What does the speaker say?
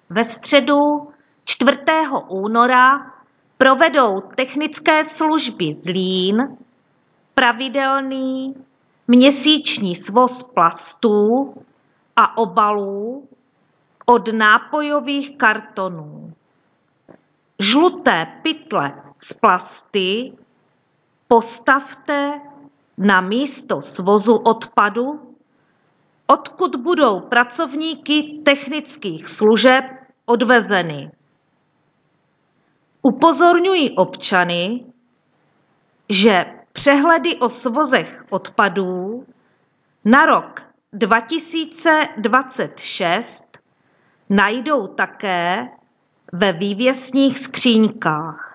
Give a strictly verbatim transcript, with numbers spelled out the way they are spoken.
Ve středu čtvrtého února provedou technické služby Zlín pravidelný měsíční svoz plastů a obalů od nápojových kartonů. Žluté pytle s plasty postavte na místo svozu odpadu, odkud budou pracovníky technických služeb odvezeny. Upozorňuji občany, že přehledy o svozech odpadů na rok dva tisíce dvacet šest najdou také ve vývěsních skříňkách.